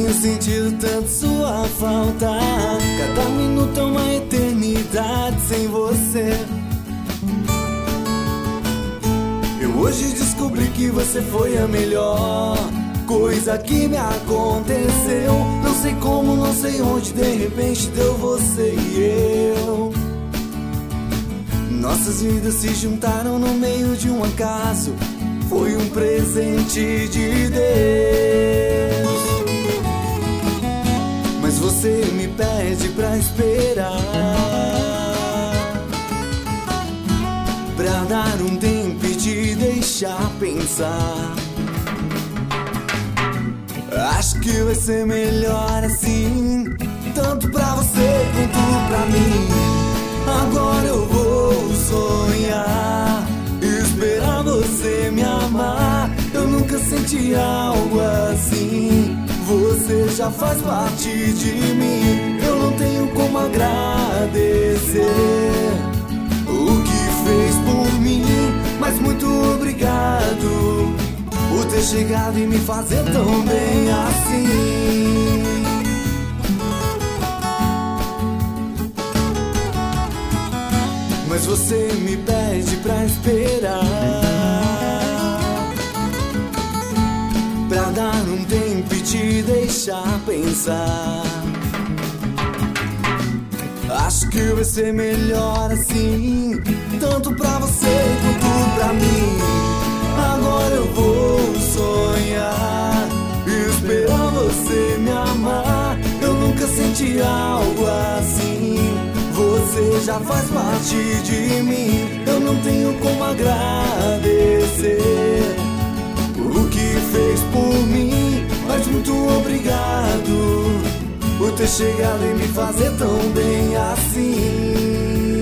tenho sentido tanto sua falta. Cada minuto é uma eternidade sem você. Eu hoje descobri que você foi a melhor coisa que me aconteceu. Não sei como, não sei onde, de repente deu você e eu. Nossas vidas se juntaram no meio de um acaso. Foi um presente de Deus. Mas você me pede pra esperar, pra dar um tempo e te deixar pensar. Acho que vai ser melhor assim, tanto pra você quanto pra mim. Agora eu vou sonhar, esperar você me amar. Eu nunca senti algo assim, você já faz parte de mim. Eu não tenho como agradecer o que fez por mim, mas muito obrigado por ter chegado e me fazer tão bem assim. Mas você me pede pra esperar, pra dar um tempo e te deixar pensar. Acho que vai ser melhor assim, tanto pra você quanto pra mim. Agora eu vou sonhar, esperar você me amar. Eu nunca senti algo assim, você já faz parte de mim. Eu não tenho como agradecer o que fez por mim, mas muito obrigado por ter chegado e me fazer tão bem assim.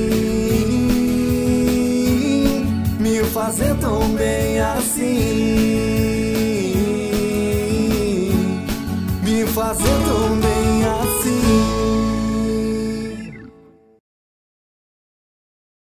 Me fazer tão bem assim. Me fazer tão